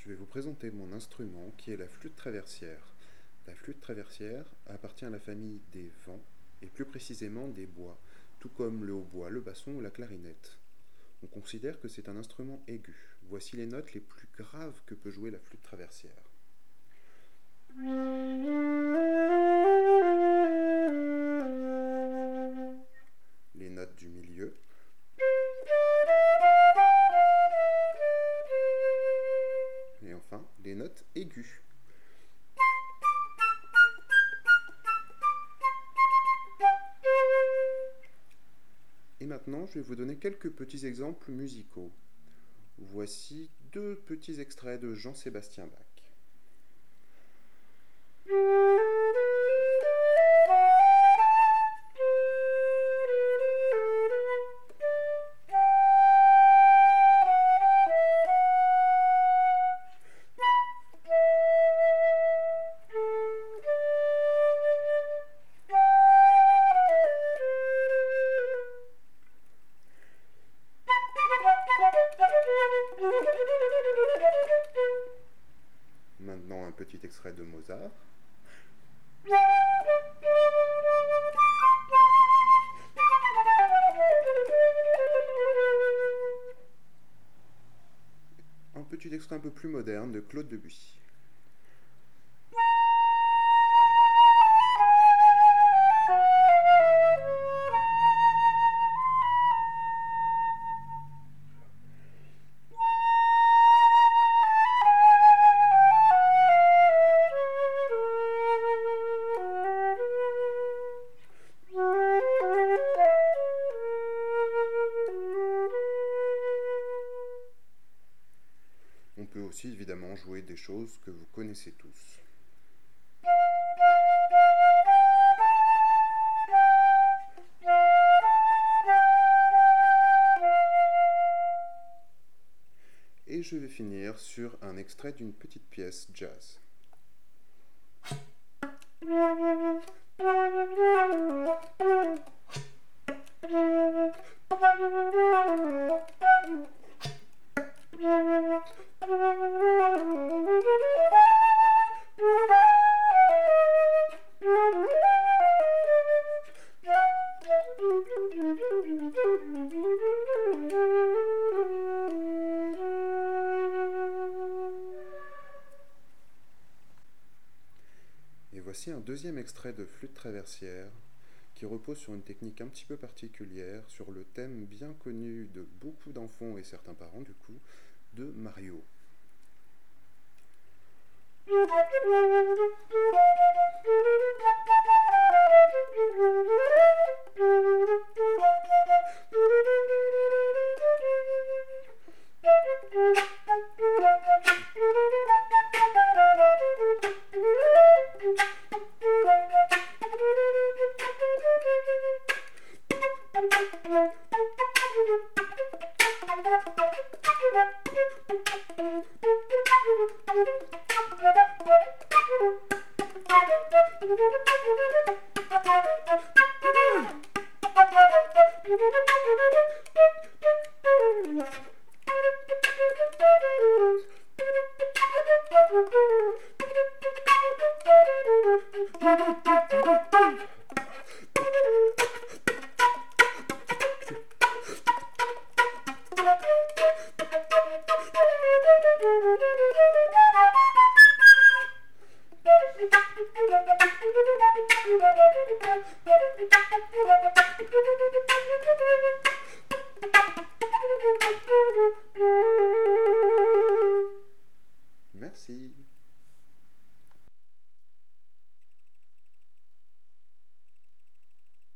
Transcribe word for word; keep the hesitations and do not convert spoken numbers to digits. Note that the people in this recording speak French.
vais vous présenter mon instrument qui est la flûte traversière. La flûte traversière appartient à la famille des vents et plus précisément des bois, tout comme le hautbois, le basson ou la clarinette. On considère que c'est un instrument aigu. Voici les notes les plus graves que peut jouer la flûte traversière. Les notes du milieu. Et enfin, les notes aiguës. Et maintenant, je vais vous donner quelques petits exemples musicaux. Voici deux petits extraits de Jean-Sébastien Bach. Maintenant, un petit extrait de Mozart. Un petit extrait un peu plus moderne de Claude Debussy. On peut aussi évidemment jouer des choses que vous connaissez tous. Et je vais finir sur un extrait d'une petite pièce jazz. Et voici un deuxième extrait de flûte traversière qui repose sur une technique un petit peu particulière, sur le thème bien connu de beaucoup d'enfants et certains parents du coup, de Mario.